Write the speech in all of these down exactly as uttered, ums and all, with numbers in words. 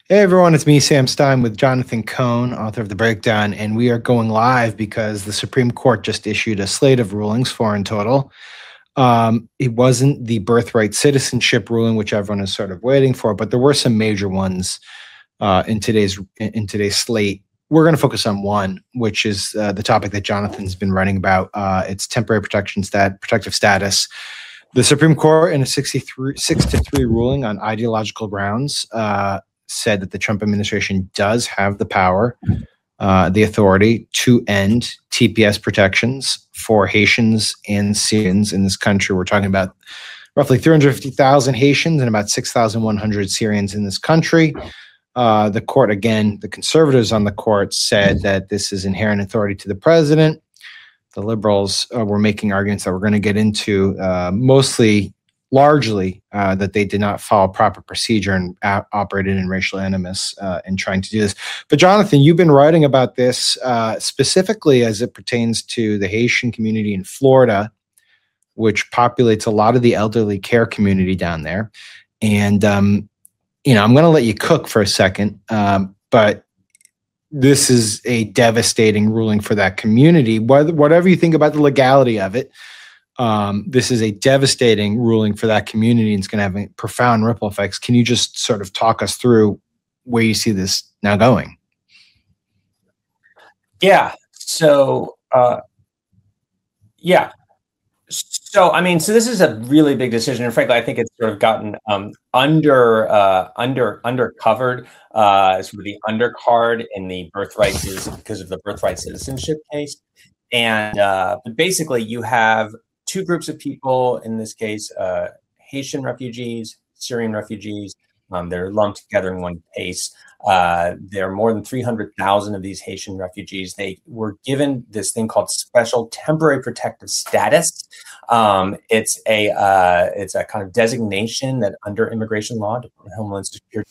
Hey everyone, it's me, Sam Stein, with Jonathan Cohn, author of The Breakdown, and we are going live because the Supreme Court just issued a slate of rulings, four in total. Um, it wasn't the birthright citizenship ruling, which everyone is sort of waiting for, but there were some major ones uh, in today's in today's slate. We're going to focus on one, which is uh, the topic that Jonathan's been writing about. Uh, it's temporary protection stat protective status. The Supreme Court, in a sixty-three six to three ruling on ideological grounds, uh, said that the Trump administration does have the power, uh, the authority to end T P S protections for Haitians and Syrians in this country. We're talking about roughly three hundred fifty thousand Haitians and about six thousand one hundred Syrians in this country. Uh, the court, again, the conservatives on the court said that this is inherent authority to the president. The liberals uh, were making arguments that we're going to get into, uh, mostly largely uh, that they did not follow proper procedure and uh, operated in racial animus uh, in trying to do this. But Jonathan, you've been writing about this uh, specifically as it pertains to the Haitian community in Florida, which populates a lot of the elderly care community down there. And, um, you know, I'm going to let you cook for a second, um, but this is a devastating ruling for that community. Whatever you think about the legality of it, Um, this is a devastating ruling for that community, and it's going to have profound ripple effects. Can you just sort of talk us through where you see this now going? Yeah. So, uh, yeah. So, I mean, so this is a really big decision, and frankly, I think it's sort of gotten um, under, uh, under, undercovered, uh, sort of the undercard in the birthright because of the birthright citizenship case, and uh, but basically, you have two groups of people, in this case, uh, Haitian refugees, Syrian refugees. Um, they're lumped together in one case. Uh, there are more than three hundred thousand of these Haitian refugees. They were given this thing called special temporary protective status. Um, it's a uh, it's a kind of designation that under immigration law, Department of Homeland Security,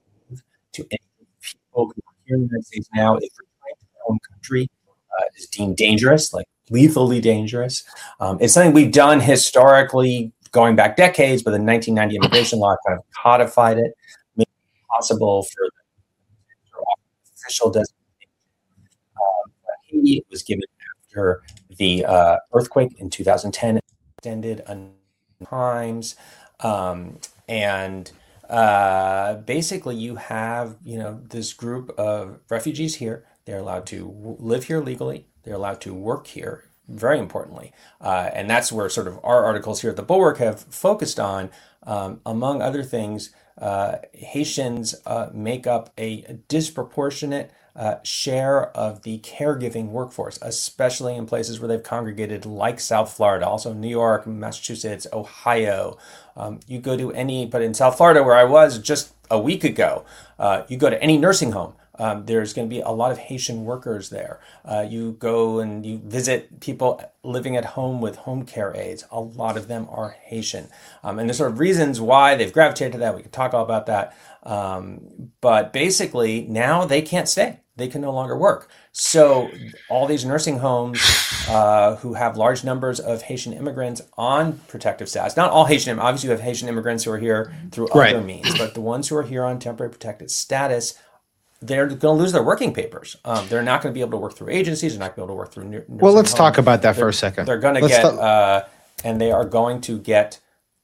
to any people who are here in the United States now, if returning to their home country uh, is deemed dangerous, like lethally dangerous. Um, it's something we've done historically going back decades, but the nineteen ninety immigration law kind of codified it, made it possible for the official designation. Um, Haiti was given after the uh, earthquake in two thousand ten, extended a times, um, and uh, basically you have you know this group of refugees here. They're allowed to w- live here legally. They're allowed to work here, very importantly. Uh, and that's where sort of our articles here at the Bulwark have focused on. Um, among other things, uh, Haitians uh, make up a disproportionate uh, share of the caregiving workforce, especially in places where they've congregated, like South Florida, also New York, Massachusetts, Ohio. Um, you go to any, but in South Florida, where I was just a week ago, uh, you go to any nursing home. Um, there's going to be a lot of Haitian workers there. Uh, you go and you visit people living at home with home care aides. A lot of them are Haitian. Um, and there's sort of reasons why they've gravitated to that. We can talk all about that. Um, but basically, now they can't stay. They can no longer work. So all these nursing homes uh, who have large numbers of Haitian immigrants on protective status, not all Haitian, obviously you have Haitian immigrants who are here through Right. other means, but the ones who are here on temporary protected status, they're going to lose their working papers. Um, they're not going to be able to work through agencies. They're not going to be able to work through nursing Well, let's homes. talk about that they're, for a second. They're going to Let's get, talk- uh, and they are going to get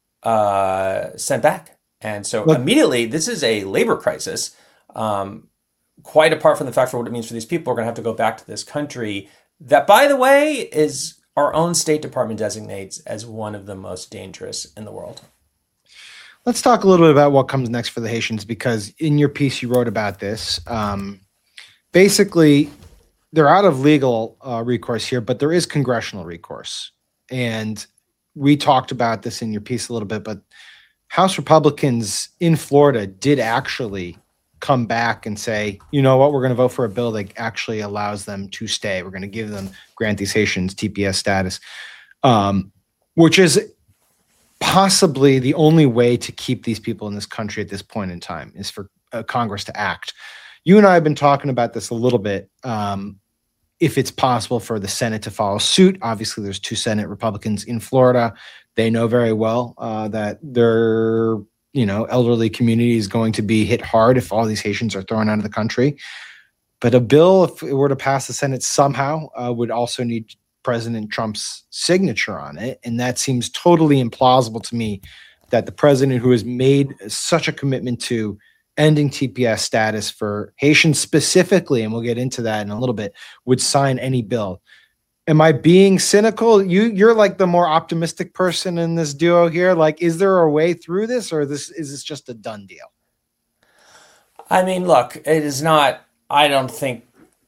uh, sent back. And so Look- immediately, this is a labor crisis. Um, quite apart from the fact for what it means for these people, we're going to have to go back to this country that, by the way, is our own State Department designates as one of the most dangerous in the world. Let's talk a little bit about what comes next for the Haitians, because in your piece you wrote about this. Um, basically, they're out of legal uh, recourse here, but there is congressional recourse. And we talked about this in your piece a little bit, but House Republicans in Florida did actually come back and say, you know what, we're going to vote for a bill that actually allows them to stay. We're going to give them, grant these Haitians T P S status, um, which is possibly the only way to keep these people in this country at this point in time, is for uh, Congress to act. You and I have been talking about this a little bit. Um, if it's possible for the Senate to follow suit. Obviously, there's two Senate Republicans in Florida. They know very well uh, that they're you know, elderly community is going to be hit hard if all these Haitians are thrown out of the country. But a bill, if it were to pass the Senate somehow, uh, would also need President Trump's signature on it. And that seems totally implausible to me, that the president who has made such a commitment to ending T P S status for Haitians specifically, and we'll get into that in a little bit, would sign any bill. Am I being cynical? You, you're like the more optimistic person in this duo here. Like, is there a way through this, or this is this just a done deal? I mean, look, it is not, I don't think,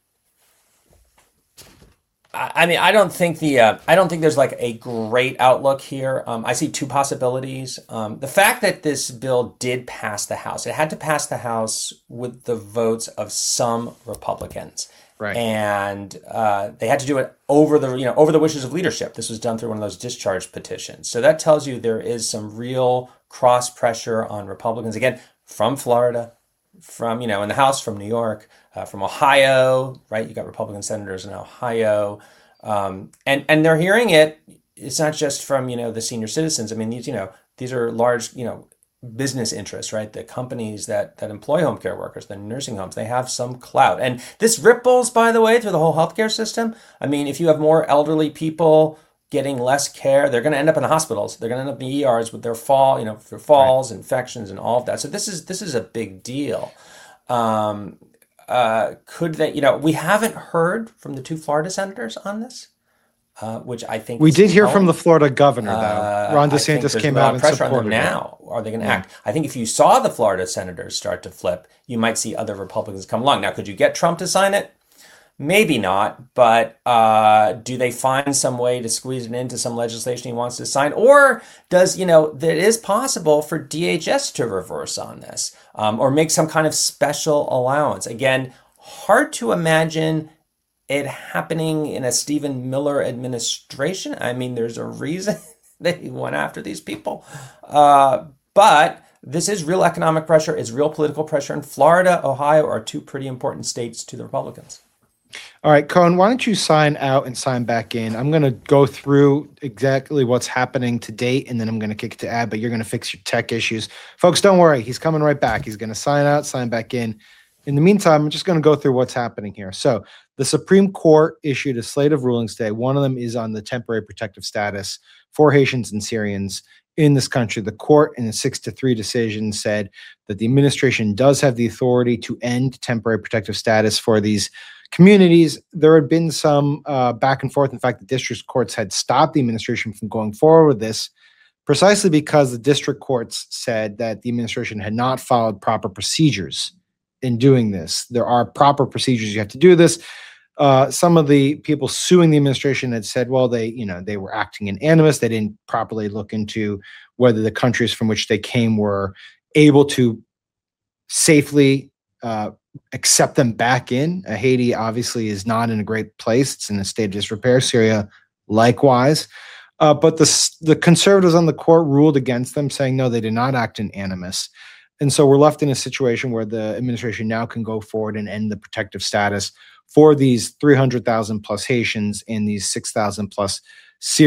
I mean, I don't think the, uh, I don't think there's like a great outlook here. Um, I see two possibilities. Um, the fact that this bill did pass the House, it had to pass the House with the votes of some Republicans. Right. And uh, they had to do it over the, you know, over the wishes of leadership. This was done through one of those discharge petitions. So that tells you there is some real cross pressure on Republicans, again, from Florida, from, you know, in the House, from New York, uh, from Ohio, right? You got Republican senators in Ohio. Um, and, and they're hearing it. It's not just from, you know, the senior citizens. I mean, these, you know, these are large, you know, business interests, right? The companies that that employ home care workers, the nursing homes, they have some clout. And this ripples, by the way, through the whole healthcare system. I mean, if you have more elderly people getting less care, they're going to end up in the hospitals. They're going to end up in E Rs with their fall, you know, for falls, right, infections, and all of that. So this is this is a big deal. Um, uh, could they, you know, we haven't heard from the two Florida senators on this. Uh, which I think we did hear from the Florida governor, though. Uh, Ron DeSantis came out and pressure supported on them now. it. Are they going to Yeah. act? I think if you saw the Florida senators start to flip, you might see other Republicans come along. Now, could you get Trump to sign it? Maybe not, but uh, do they find some way to squeeze it into some legislation he wants to sign? Or does, you know, it is possible for D H S to reverse on this um, or make some kind of special allowance. Again, hard to imagine it happening in a Stephen Miller administration. I mean, there's a reason that he went after these people. Uh, but this is real economic pressure. It's real political pressure. And Florida, Ohio are two pretty important states to the Republicans. All right, Cohen, why don't you sign out and sign back in? I'm going to go through exactly what's happening to date, and then I'm going to kick it to Ad, but you're going to fix your tech issues. Folks, don't worry. He's coming right back. He's going to sign out, sign back in. In the meantime, I'm just going to go through what's happening here. So the Supreme Court issued a slate of rulings today. One of them is on the temporary protective status for Haitians and Syrians in this country. The court, in a six to three decision, said that the administration does have the authority to end temporary protective status for these communities. There had been some uh, back and forth. In fact, the district courts had stopped the administration from going forward with this precisely because the district courts said that the administration had not followed proper procedures in doing this. There are proper procedures you have to do this. Uh, some of the people suing the administration had said, well, they, you know, they were acting in animus. They didn't properly look into whether the countries from which they came were able to safely uh, accept them back in. Uh, Haiti obviously is not in a great place. It's in a state of disrepair. Syria, likewise. Uh, but the, the conservatives on the court ruled against them, saying, no, they did not act in animus. And so we're left in a situation where the administration now can go forward and end the protective status for these three hundred thousand plus Haitians and these six thousand plus Syrians.